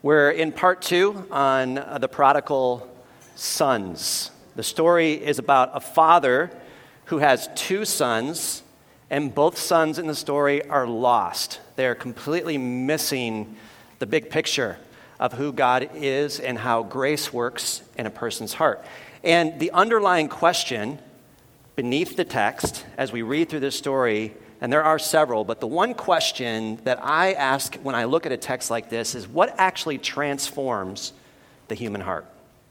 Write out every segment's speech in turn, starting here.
We're in part 2 on the prodigal sons. The story is about a father who has 2 sons, and both sons in the story are lost. They're completely missing the big picture of who God is and how grace works in a person's heart. And the underlying question beneath the text, as we read through this story, and there are several, but the one question that I ask when I look at a text like this is, what actually transforms the human heart?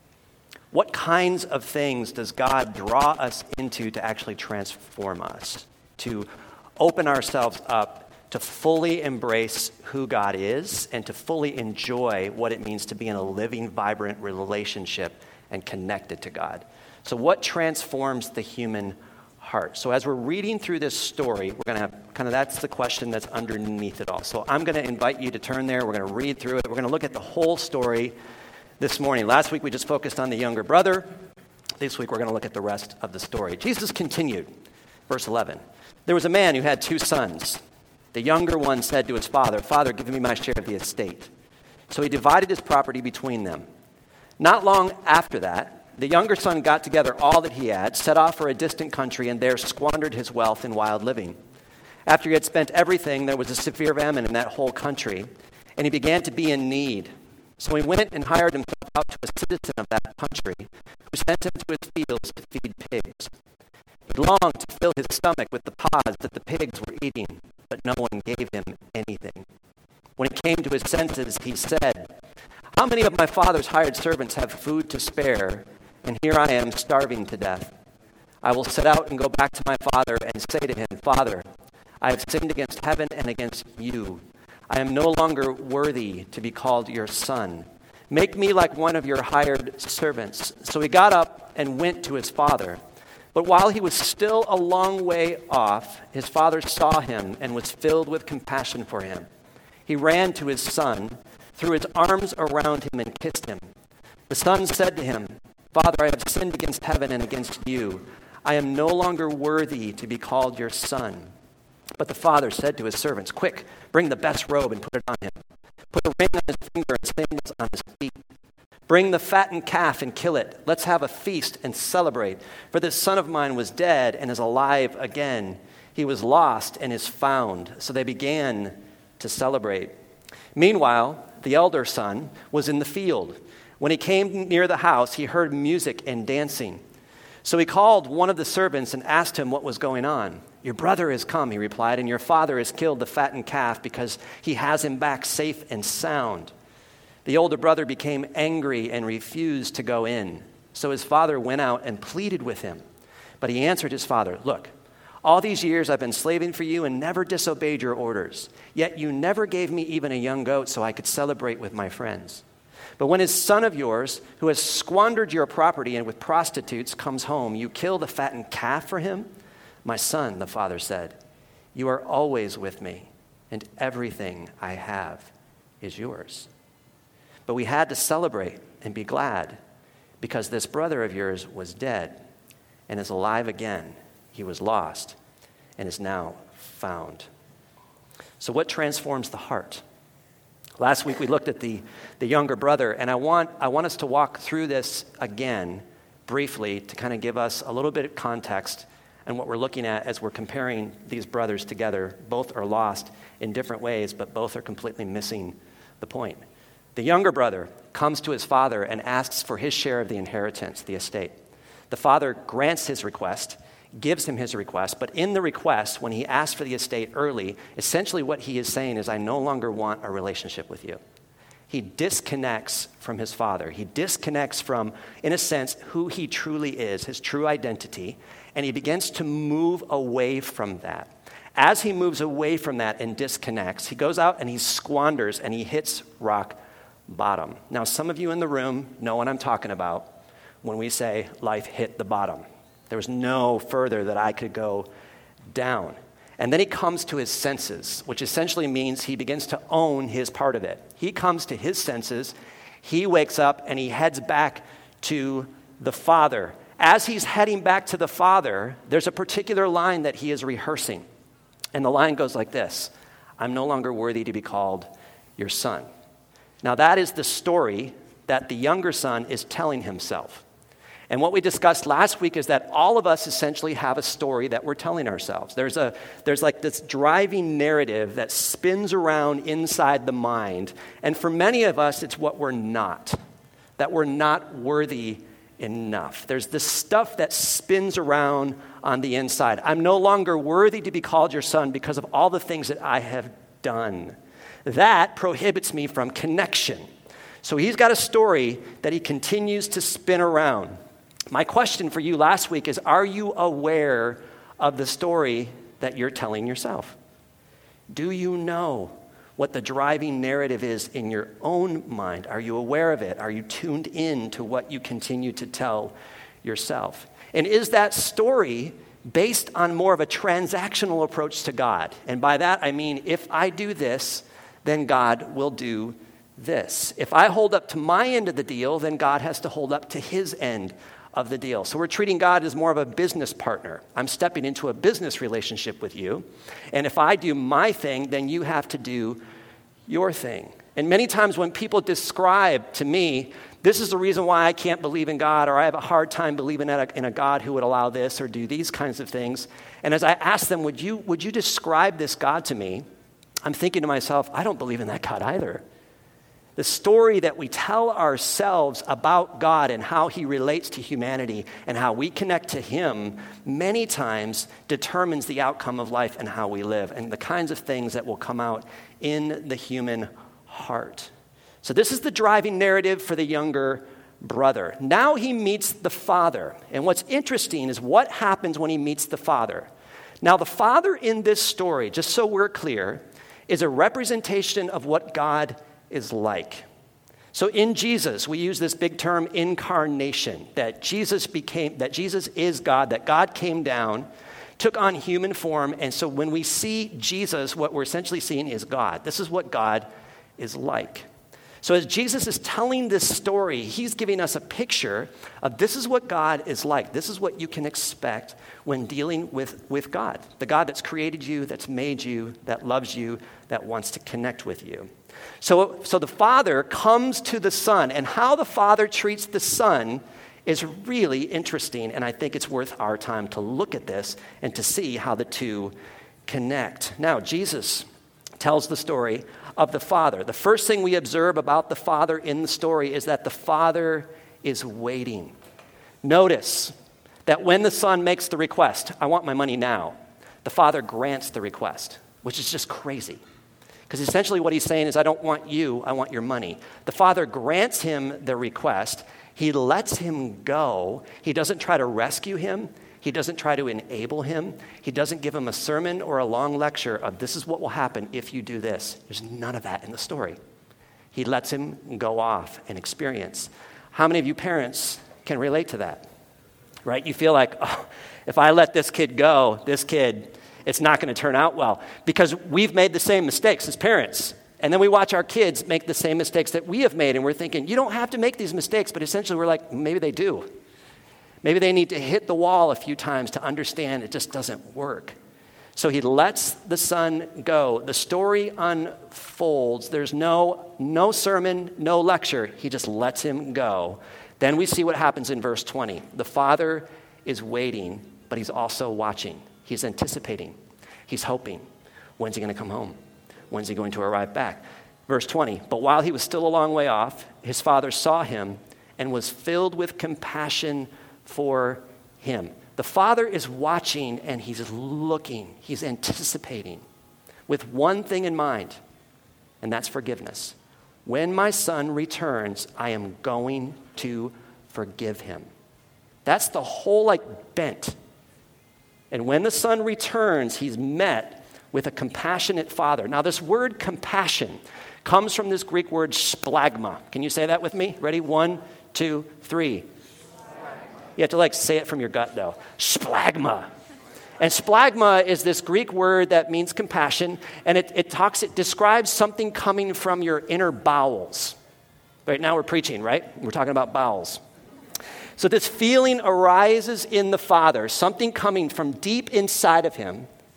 What kinds of things does God draw us into to actually transform us, to open ourselves up, to fully embrace who God is, and to fully enjoy what it means to be in a living, vibrant relationship and connected to God? So what transforms the human heart? So as we're reading through this story, we're going to have that's the question that's underneath it all. So I'm going to invite you to turn there. We're going to read through it. We're going to look at the whole story this morning. Last week we just focused on the younger brother. This week we're going to look at the rest of the story. Jesus continued, verse 11. There was a man who had 2 sons. The younger one said to his father, "Father, give me my share of the estate." So he divided his property between them. Not long after that, the younger son got together all that he had, set off for a distant country, and there squandered his wealth in wild living. After he had spent everything, there was a severe famine in that whole country, and he began to be in need. So he went and hired himself out to a citizen of that country, who sent him to his fields to feed pigs. He longed to fill his stomach with the pods that the pigs were eating, but no one gave him anything. When he came to his senses, he said, "How many of my father's hired servants have food to spare, and here I am starving to death? I will set out and go back to my father and say to him, 'Father, I have sinned against heaven and against you. I am no longer worthy to be called your son. Make me like one of your hired servants.' So he got up and went to his father. But while he was still a long way off, his father saw him and was filled with compassion for him. He ran to his son, threw his arms around him, and kissed him. The son said to him, 'Father, I have sinned against heaven and against you. I am no longer worthy to be called your son.' But the father said to his servants, 'Quick, bring the best robe and put it on him. Put a ring on his finger and sandals on his feet. Bring the fattened calf and kill it. Let's have a feast and celebrate. For this son of mine was dead and is alive again. He was lost and is found.' So they began to celebrate. Meanwhile, the elder son was in the field. When he came near the house, he heard music and dancing. So he called one of the servants and asked him what was going on. 'Your brother has come,' he replied, 'and your father has killed the fattened calf because he has him back safe and sound.' The older brother became angry and refused to go in. So his father went out and pleaded with him. But he answered his father, 'Look, all these years I've been slaving for you and never disobeyed your orders. Yet you never gave me even a young goat so I could celebrate with my friends. But when his son of yours, who has squandered your property and with prostitutes, comes home, you kill the fattened calf for him?' 'My son,' the father said, 'you are always with me, and everything I have is yours. But we had to celebrate and be glad, because this brother of yours was dead and is alive again. He was lost and is now found.'" So what transforms the heart? Last week we looked at the younger brother, and I want us to walk through this again briefly to kind of give us a little bit of context and what we're looking at as we're comparing these brothers together. Both are lost in different ways, but both are completely missing the point. The younger brother comes to his father and asks for his share of the inheritance, the estate. The father grants his request, gives him his request, but in the request, when he asks for the estate early, essentially what he is saying is, "I no longer want a relationship with you." He disconnects from his father. He disconnects from, in a sense, who he truly is, his true identity, and he begins to move away from that. As he moves away from that and disconnects, he goes out and he squanders and he hits rock bottom. Now, some of you in the room know what I'm talking about when we say life hit the bottom. There was no further that I could go down. And then he comes to his senses, which essentially means he begins to own his part of it. He comes to his senses, he wakes up, and he heads back to the father. As he's heading back to the father, there's a particular line that he is rehearsing. And the line goes like this: "I'm no longer worthy to be called your son." Now, that is the story that the younger son is telling himself. And what we discussed last week is that all of us essentially have a story that we're telling ourselves. There's like this driving narrative that spins around inside the mind. And for many of us, it's what we're not, that we're not worthy enough. There's this stuff that spins around on the inside. I'm no longer worthy to be called your son because of all the things that I have done. That prohibits me from connection. So he's got a story that he continues to spin around. My question for you last week is, are you aware of the story that you're telling yourself? Do you know what the driving narrative is in your own mind? Are you aware of it? Are you tuned in to what you continue to tell yourself? And is that story based on more of a transactional approach to God? And by that, I mean, if I do this, then God will do this. If I hold up to my end of the deal, then God has to hold up to his end of the deal. So we're treating God as more of a business partner. I'm stepping into a business relationship with you. And if I do my thing, then you have to do your thing. And many times when people describe to me, this is the reason why I can't believe in God, or I have a hard time believing in a God who would allow this or do these kinds of things. And as I ask them, would you describe this God to me? I'm thinking to myself, I don't believe in that God either. The story that we tell ourselves about God and how he relates to humanity and how we connect to him many times determines the outcome of life and how we live and the kinds of things that will come out in the human heart. So this is the driving narrative for the younger brother. Now he meets the father. And what's interesting is what happens when he meets the father. Now the father in this story, just so we're clear, is a representation of what God is like. So in Jesus, we use this big term incarnation, that Jesus is God, that God came down, took on human form, and so when we see Jesus, what we're essentially seeing is God. This is what God is like. So as Jesus is telling this story, he's giving us a picture of this is what God is like. This is what you can expect when dealing with God, the God that's created you, that's made you, that loves you, that wants to connect with you. So the Father comes to the Son, and how the Father treats the Son is really interesting, and I think it's worth our time to look at this and to see how the two connect. Now, Jesus tells the story of the Father. The first thing we observe about the Father in the story is that the Father is waiting. Notice that when the Son makes the request, I want my money now, the Father grants the request, which is just crazy. Because essentially what he's saying is, I don't want you, I want your money. The Father grants him the request. He lets him go. He doesn't try to rescue him. He doesn't try to enable him. He doesn't give him a sermon or a long lecture of this is what will happen if you do this. There's none of that in the story. He lets him go off and experience. How many of you parents can relate to that? Right? You feel like, oh, if I let this kid go, it's not going to turn out well because we've made the same mistakes as parents. And then we watch our kids make the same mistakes that we have made, and we're thinking, you don't have to make these mistakes, but essentially we're like, maybe they do. Maybe they need to hit the wall a few times to understand it just doesn't work. So he lets the son go. The story unfolds. There's no sermon, no lecture. He just lets him go. Then we see what happens in verse 20. The father is waiting, but he's also watching. He's anticipating. He's hoping. When's he going to come home? When's he going to arrive back? Verse 20, but while he was still a long way off, his father saw him and was filled with compassion for him. The father is watching and he's looking. He's anticipating with one thing in mind, and that's forgiveness. When my son returns, I am going to forgive him. That's the whole bent. And when the son returns, he's met with a compassionate father. Now, this word compassion comes from this Greek word splagma. Can you say that with me? Ready? 1, 2, 3. You have to say it from your gut, though. Splagma. And splagma is this Greek word that means compassion, and it describes something coming from your inner bowels. Right now we're preaching, right? We're talking about bowels. So this feeling arises in the father, something coming from deep inside of him,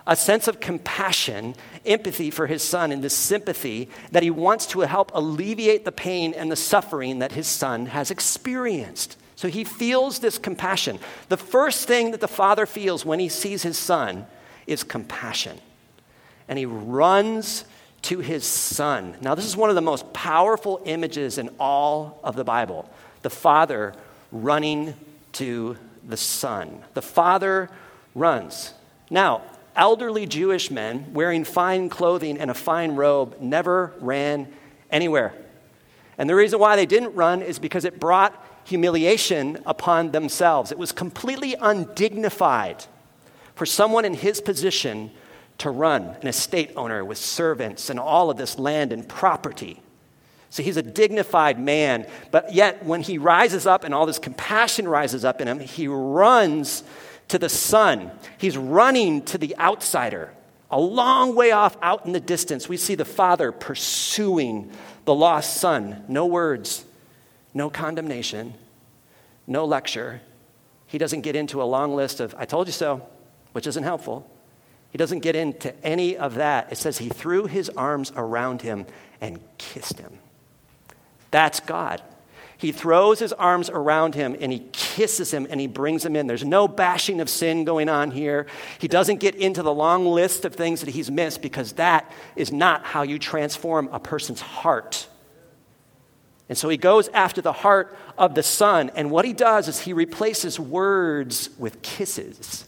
a sense of compassion, empathy for his son, and this sympathy that he wants to help alleviate the pain and the suffering that his son has experienced. So he feels this compassion. The first thing that the father feels when he sees his son is compassion. And he runs to his son. Now, this is one of the most powerful images in all of the Bible. The father running to the son. The father runs. Now, elderly Jewish men wearing fine clothing and a fine robe never ran anywhere. And the reason why they didn't run is because it brought humiliation upon themselves. It was completely undignified for someone in his position to run, an estate owner with servants and all of this land and property. So he's a dignified man, but yet when he rises up and all this compassion rises up in him, he runs to the son. He's running to the outsider. A long way off out in the distance, we see the father pursuing the lost son. No words, no condemnation, no lecture. He doesn't get into a long list of, I told you so, which isn't helpful. He doesn't get into any of that. It says he threw his arms around him and kissed him. That's God. He throws his arms around him and he kisses him and he brings him in. There's no bashing of sin going on here. He doesn't get into the long list of things that he's missed because that is not how you transform a person's heart. And so he goes after the heart of the son, and what he does is he replaces words with kisses.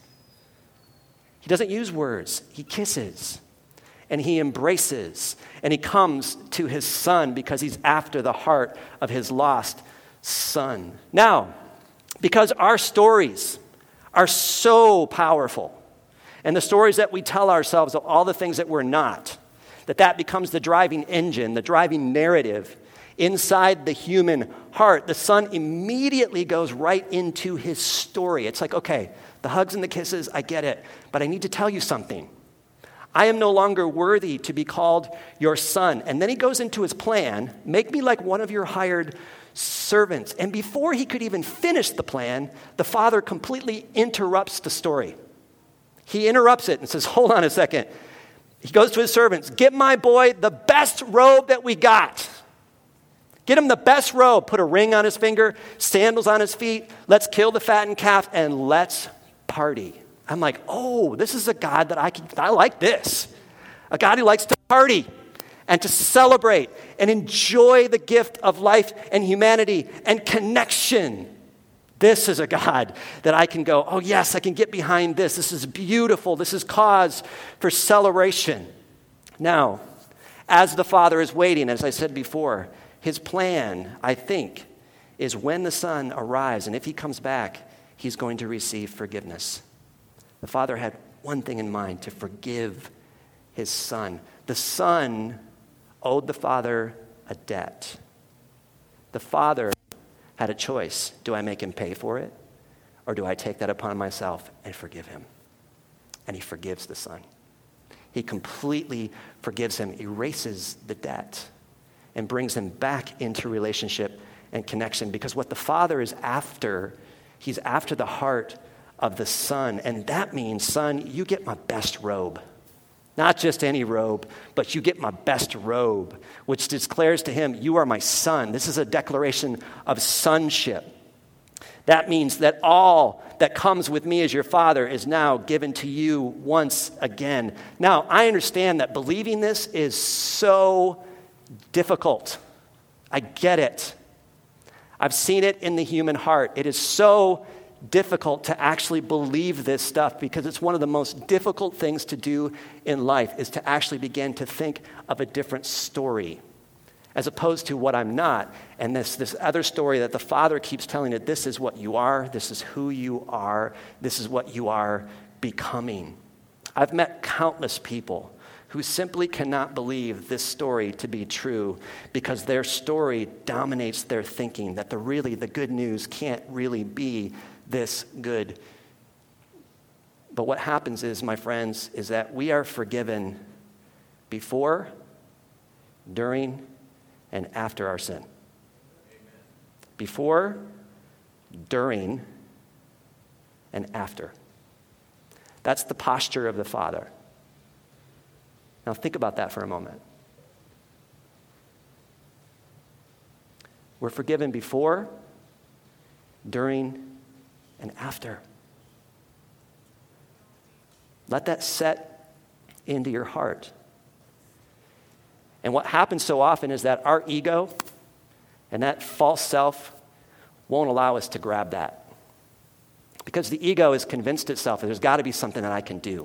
He doesn't use words, he kisses. And he embraces, and he comes to his son because he's after the heart of his lost son. Now, because our stories are so powerful, and the stories that we tell ourselves of all the things that we're not, that becomes the driving engine, the driving narrative inside the human heart, the son immediately goes right into his story. It's like, okay, the hugs and the kisses, I get it, but I need to tell you something. I am no longer worthy to be called your son. And then he goes into his plan, make me like one of your hired servants. And before he could even finish the plan, the father completely interrupts the story. He interrupts it and says, hold on a second. He goes to his servants, get my boy the best robe that we got. Get him the best robe, put a ring on his finger, sandals on his feet. Let's kill the fattened calf and let's party. I'm like, oh, this is a God that I like this. A God who likes to party and to celebrate and enjoy the gift of life and humanity and connection. This is a God that I can go, oh yes, I can get behind this. This is beautiful. This is cause for celebration. Now, as the father is waiting, as I said before, his plan, I think, is when the son arrives, and if he comes back, he's going to receive forgiveness. The father had one thing in mind, to forgive his son. The son owed the father a debt. The father had a choice. Do I make him pay for it? Or do I take that upon myself and forgive him? And he forgives the son. He completely forgives him, erases the debt, and brings him back into relationship and connection. Because what the father is after, he's after the heart of the son. And that means, son, you get my best robe. Not just any robe, but you get my best robe, which declares to him, you are my son. This is a declaration of sonship. That means that all that comes with me as your father is now given to you once again. Now, I understand that believing this is so difficult. I get it. I've seen it in the human heart. It is so difficult to actually believe this stuff because it's one of the most difficult things to do in life is to actually begin to think of a different story as opposed to what I'm not. And this other story that the father keeps telling it, this is what you are, this is who you are, this is what you are becoming. I've met countless people who simply cannot believe this story to be true because their story dominates their thinking, that the good news can't really be this good. But what happens is, my friends, is that we are forgiven before, during, and after our sin. Before, during, and after. That's the posture of the Father. Now think about that for a moment. We're forgiven before, during, and after. Let that set into your heart. And what happens so often is that our ego and that false self won't allow us to grab that. Because the ego has convinced itself that there's got to be something that I can do.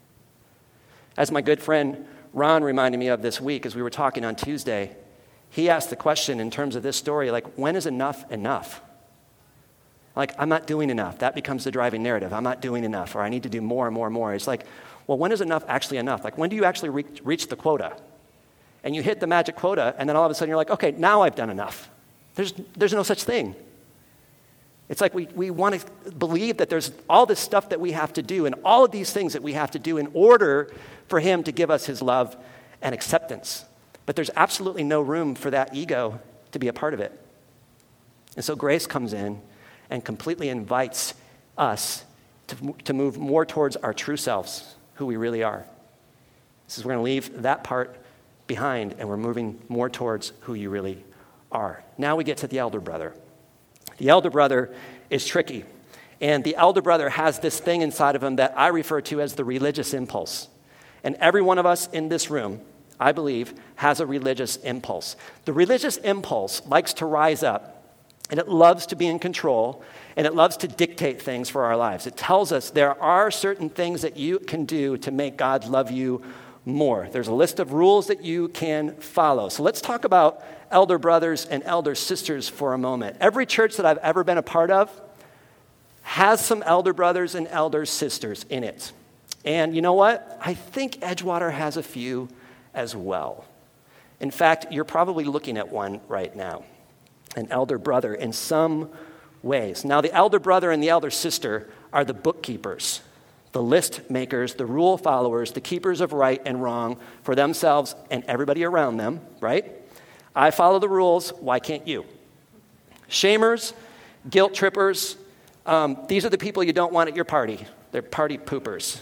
As my good friend Ron reminded me of this week as we were talking on Tuesday, he asked the question in terms of this story, like, when is enough enough? Like, I'm not doing enough. That becomes the driving narrative. I'm not doing enough, or I need to do more and more and more. It's like, well, when is enough actually enough? Like, when do you actually reach the quota? And you hit the magic quota, and then all of a sudden you're like, okay, now I've done enough. There's no such thing. It's like we want to believe that there's all this stuff that we have to do and all of these things that we have to do in order for him to give us his love and acceptance. But there's absolutely no room for that ego to be a part of it. And so grace comes in and completely invites us to move more towards our true selves, who we really are. This is we're going to leave that part behind and we're moving more towards who you really are. Now we get to the elder brother. The elder brother is tricky. And the elder brother has this thing inside of him that I refer to as the religious impulse. And every one of us in this room, I believe, has a religious impulse. The religious impulse likes to rise up, and it loves to be in control, and it loves to dictate things for our lives. It tells us there are certain things that you can do to make God love you more. There's a list of rules that you can follow. So let's talk about elder brothers and elder sisters for a moment. Every church that I've ever been a part of has some elder brothers and elder sisters in it. And you know what? I think Edgewater has a few as well. In fact, you're probably looking at one right now, an elder brother in some ways. Now, the elder brother and the elder sister are the bookkeepers, the list makers, the rule followers, the keepers of right and wrong for themselves and everybody around them, right? I follow the rules, why can't you? Shamers, guilt trippers, these are the people you don't want at your party. They're party poopers.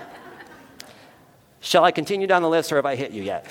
Shall I continue down the list or have I hit you yet?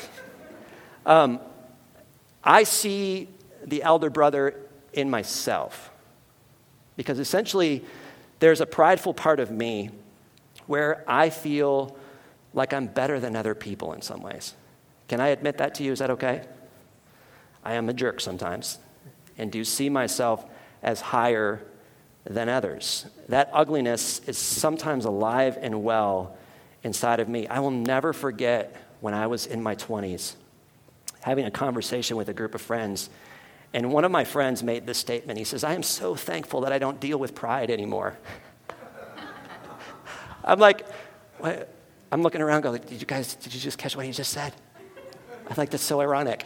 I see the elder brother in myself because essentially there's a prideful part of me where I feel like I'm better than other people in some ways. Can I admit that to you? Is that okay? I am a jerk sometimes and do see myself as higher than others. That ugliness is sometimes alive and well inside of me. I will never forget when I was in my 20s having a conversation with a group of friends, and one of my friends made this statement. He says, I am so thankful that I don't deal with pride anymore. I'm like, what? I'm looking around going, did you just catch what he just said? I'm like, that's so ironic.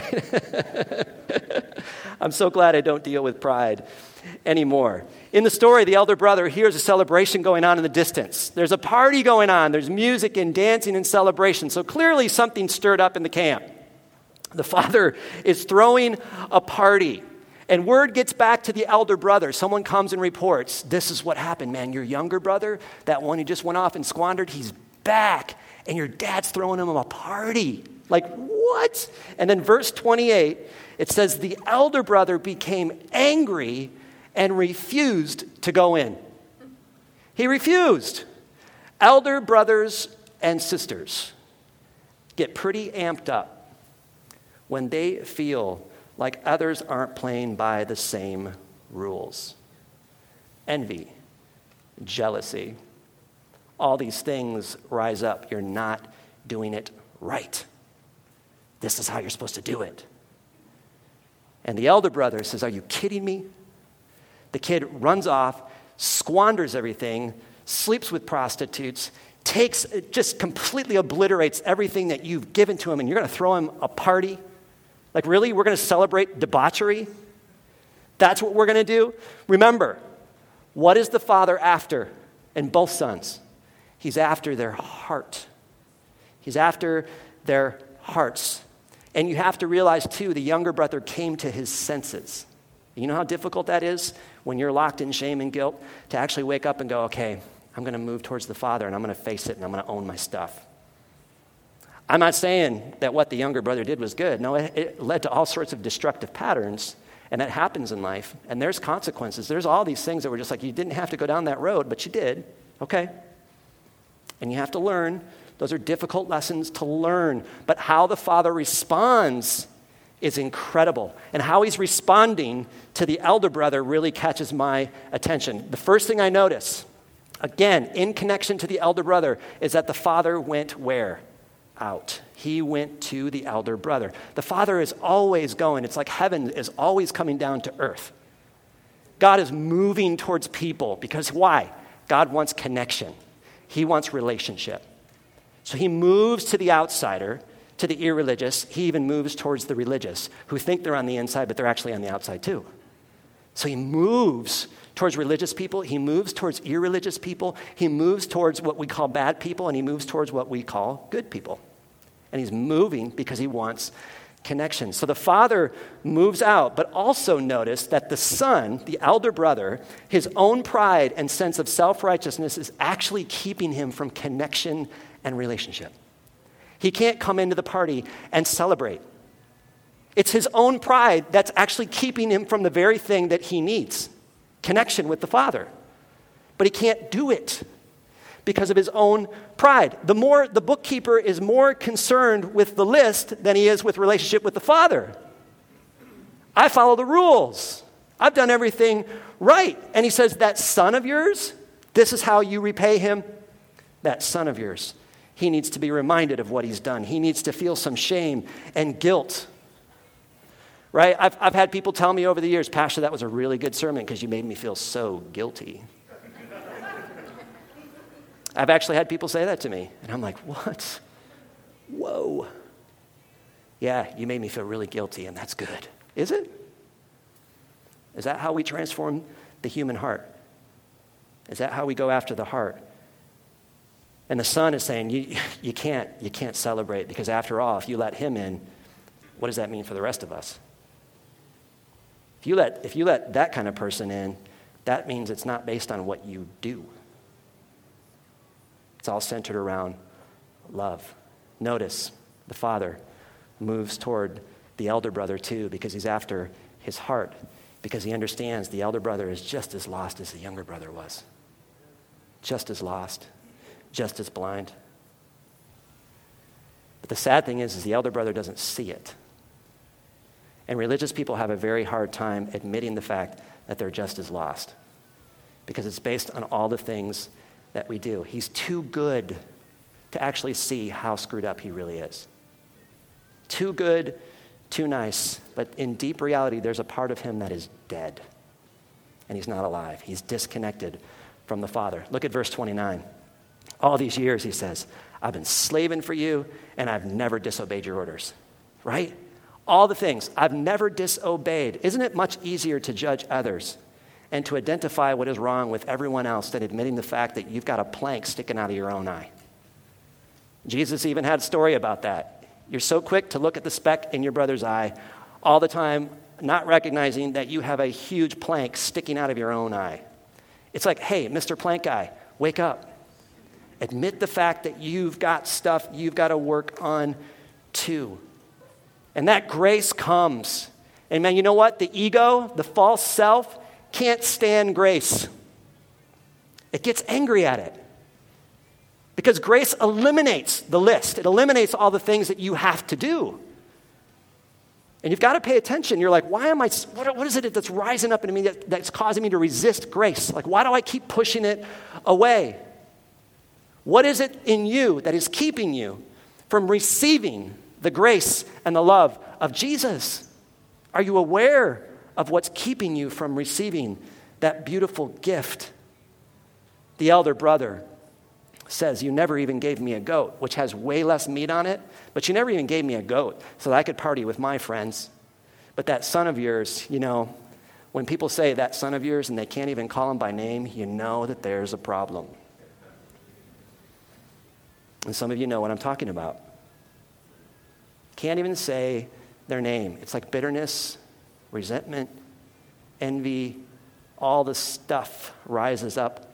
I'm so glad I don't deal with pride anymore. In the story, the elder brother hears a celebration going on in the distance. There's a party going on. There's music and dancing and celebration. So clearly something stirred up in the camp. The father is throwing a party. And word gets back to the elder brother. Someone comes and reports, this is what happened, man. Your younger brother, that one who just went off and squandered, he's back. And your dad's throwing him a party. Like, what? And then verse 28, it says, the elder brother became angry and refused to go in. He refused. Elder brothers and sisters get pretty amped up when they feel like others aren't playing by the same rules. Envy, jealousy, all these things rise up. You're not doing it right. This is how you're supposed to do it. And the elder brother says, are you kidding me? The kid runs off, squanders everything, sleeps with prostitutes, just completely obliterates everything that you've given to him, and you're going to throw him a party? Like, really? We're going to celebrate debauchery? That's what we're going to do? Remember, what is the father after in both sons? He's after their heart. He's after their hearts. And you have to realize, too, the younger brother came to his senses. You know how difficult that is when you're locked in shame and guilt to actually wake up and go, okay, I'm going to move towards the Father and I'm going to face it and I'm going to own my stuff. I'm not saying that what the younger brother did was good. No, it led to all sorts of destructive patterns, and that happens in life, and there's consequences. There's all these things that were just like, you didn't have to go down that road, but you did, okay? And you have to learn. Those are difficult lessons to learn, but how the father responds is incredible, and how he's responding to the elder brother really catches my attention. The first thing I notice, again, in connection to the elder brother, is that the father went where? Out. He went to the elder brother. The father is always going. It's like heaven is always coming down to earth. God is moving towards people because why? God wants connection. He wants relationship. So he moves to the outsider, to the irreligious. He even moves towards the religious who think they're on the inside, but they're actually on the outside too. So he moves towards religious people. He moves towards irreligious people. He moves towards what we call bad people, and he moves towards what we call good people. And he's moving because he wants connection. So the father moves out, but also notice that the son, the elder brother, his own pride and sense of self-righteousness is actually keeping him from connection and relationship. He can't come into the party and celebrate. It's his own pride that's actually keeping him from the very thing that he needs, connection with the Father. But he can't do it because of his own pride. The bookkeeper is more concerned with the list than he is with relationship with the Father. I follow the rules. I've done everything right. And he says, that son of yours, this is how you repay him. That son of yours, he needs to be reminded of what he's done. He needs to feel some shame and guilt. Right? I've had people tell me over the years, Pastor, that was a really good sermon because you made me feel so guilty. I've actually had people say that to me. And I'm like, what? Whoa. Yeah, you made me feel really guilty, and that's good. Is it? Is that how we transform the human heart? Is that how we go after the heart? And the son is saying, you can't celebrate because after all, if you let him in, what does that mean for the rest of us? If you let that kind of person in, that means it's not based on what you do. It's all centered around love. Notice the father moves toward the elder brother too because he's after his heart, because he understands the elder brother is just as lost as the younger brother was. Just as lost, just as blind. But the sad thing is the elder brother doesn't see it. And religious people have a very hard time admitting the fact that they're just as lost because it's based on all the things that we do. He's too good to actually see how screwed up he really is. Too good, too nice. But in deep reality, there's a part of him that is dead. And he's not alive. He's disconnected from the Father. Look at verse 29. All these years, he says, I've been slaving for you, and I've never disobeyed your orders. Right? All the things. I've never disobeyed. Isn't it much easier to judge others and to identify what is wrong with everyone else than admitting the fact that you've got a plank sticking out of your own eye? Jesus even had a story about that. You're so quick to look at the speck in your brother's eye all the time, not recognizing that you have a huge plank sticking out of your own eye. It's like, hey, Mr. Plank Guy, wake up. Admit the fact that you've got stuff you've got to work on too. And that grace comes. And man, you know what? The ego, the false self, can't stand grace. It gets angry at it. Because grace eliminates the list. It eliminates all the things that you have to do. And you've got to pay attention. You're like, why am I, what is it that's rising up in me that's causing me to resist grace? Like, why do I keep pushing it away? What is it in you that is keeping you from receiving the grace and the love of Jesus? Are you aware of what's keeping you from receiving that beautiful gift? The elder brother says, you never even gave me a goat, which has way less meat on it, but you never even gave me a goat so that I could party with my friends. But that son of yours, you know, when people say that son of yours and they can't even call him by name, you know that there's a problem. And some of you know what I'm talking about. Can't even say their name. It's like bitterness, resentment, envy, all the stuff rises up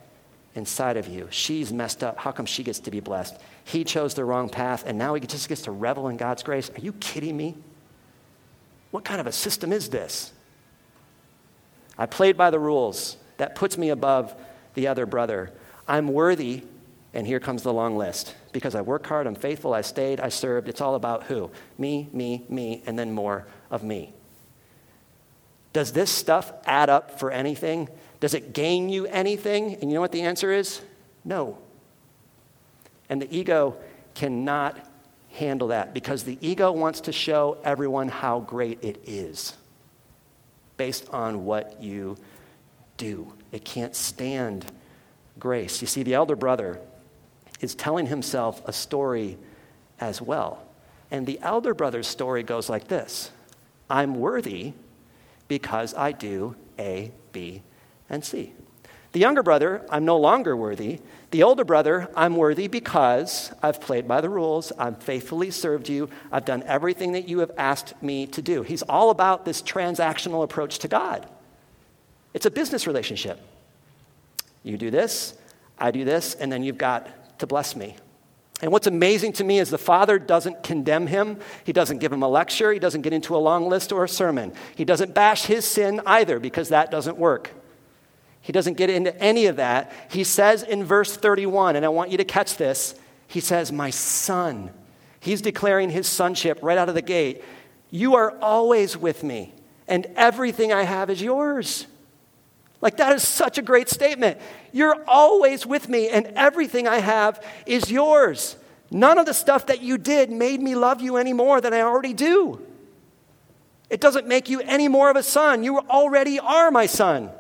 inside of you. She's messed up. How come she gets to be blessed? He chose the wrong path, and now he just gets to revel in God's grace. Are you kidding me? What kind of a system is this? I played by the rules. That puts me above the other brother. I'm worthy, and here comes the long list. Because I work hard, I'm faithful, I stayed, I served. It's all about who? Me, and then more of me. Does this stuff add up for anything? Does it gain you anything? And you know what the answer is? No. And the ego cannot handle that because the ego wants to show everyone how great it is based on what you do. It can't stand grace. You see, the elder brother is telling himself a story as well. And the elder brother's story goes like this. I'm worthy because I do A, B, and C. The younger brother, I'm no longer worthy. The older brother, I'm worthy because I've played by the rules. I've faithfully served you. I've done everything that you have asked me to do. He's all about this transactional approach to God. It's a business relationship. You do this, I do this, and then you've got to bless me. And what's amazing to me is the Father doesn't condemn him. He doesn't give him a lecture. He doesn't get into a long list or a sermon. He doesn't bash his sin either because that doesn't work. He doesn't get into any of that. He says in verse 31, and I want you to catch this, he says, my son. He's declaring his sonship right out of the gate. You are always with me, and everything I have is yours. Like, that is such a great statement. You're always with me, and everything I have is yours. None of the stuff that you did made me love you any more than I already do. It doesn't make you any more of a son. You already are my son.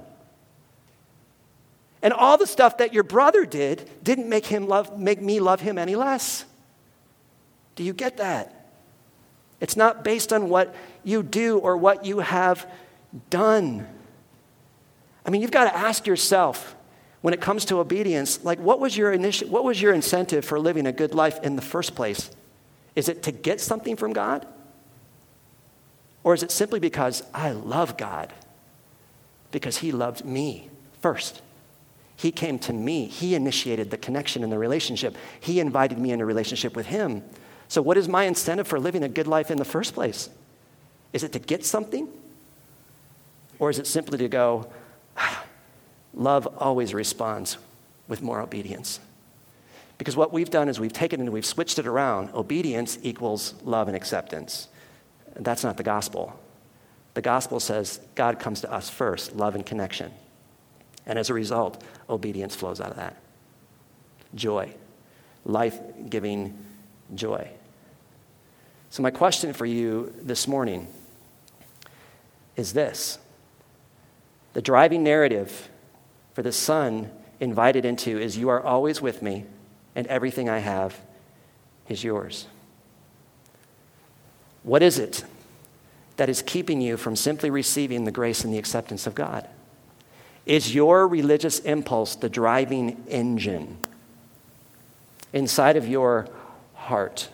And all the stuff that your brother did didn't make me love him any less. Do you get that? It's not based on what you do or what you have done. I mean, you've got to ask yourself, when it comes to obedience, like, what was your incentive for living a good life in the first place? Is it to get something from God? Or is it simply because I love God? Because he loved me first. He came to me. He initiated the connection and the relationship. He invited me into a relationship with him. So what is my incentive for living a good life in the first place? Is it to get something? Or is it simply to go, love always responds with more obedience? Because what we've done is we've taken it and we've switched it around. Obedience equals love and acceptance. That's not the gospel. The gospel says God comes to us first, love and connection. And as a result, obedience flows out of that. Joy. Life-giving joy. So my question for you this morning is this. The driving narrative for the son invited into is you are always with me and everything I have is yours. What is it that is keeping you from simply receiving the grace and the acceptance of God? Is your religious impulse the driving engine inside of your heart?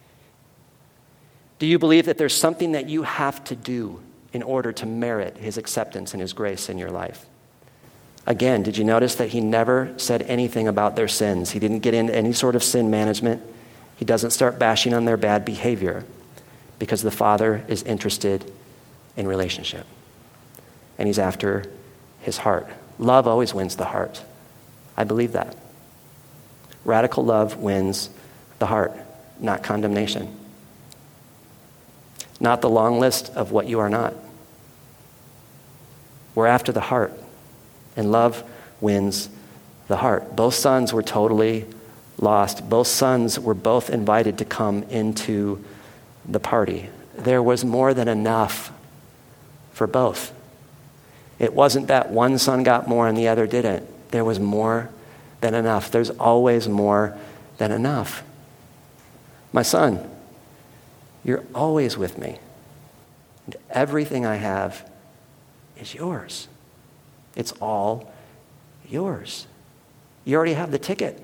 Do you believe that there's something that you have to do in order to merit his acceptance and his grace in your life? Again, did you notice that he never said anything about their sins? He didn't get into any sort of sin management. He doesn't start bashing on their bad behavior because the Father is interested in relationship. And he's after his heart. Love always wins the heart. I believe that. Radical love wins the heart, not condemnation. Not the long list of what you are not. We're after the heart, and love wins the heart. Both sons were totally lost. Both sons were both invited to come into the party. There was more than enough for both. It wasn't that one son got more and the other didn't. There was more than enough. There's always more than enough. My son, you're always with me. And everything I have is yours. It's all yours. You already have the ticket.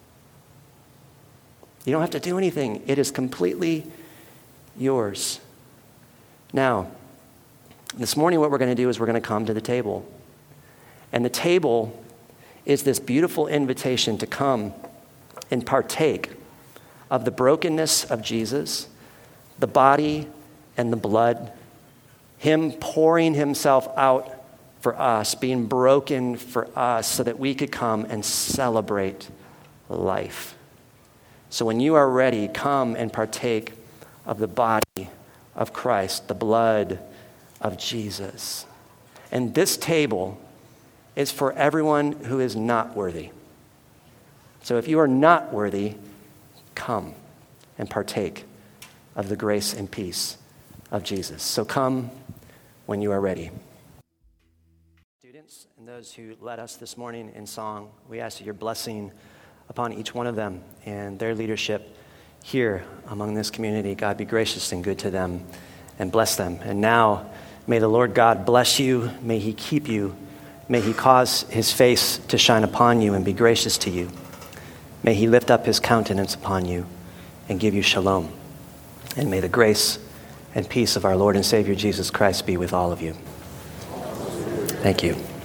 You don't have to do anything. It is completely yours. Now, this morning what we're going to do is we're going to come to the table. And the table is this beautiful invitation to come and partake of the brokenness of Jesus, the body and the blood, him pouring himself out for us, being broken for us so that we could come and celebrate life. So when you are ready, come and partake of the body of Christ, the blood of Jesus. And this table is for everyone who is not worthy. So if you are not worthy, come and partake of the grace and peace of Jesus. So come when you are ready. Students and those who led us this morning in song, we ask your blessing upon each one of them and their leadership here among this community. God, be gracious and good to them and bless them. And now, may the Lord God bless you. May he keep you. May he cause his face to shine upon you and be gracious to you. May he lift up his countenance upon you and give you shalom. And may the grace and peace of our Lord and Savior Jesus Christ be with all of you. Thank you.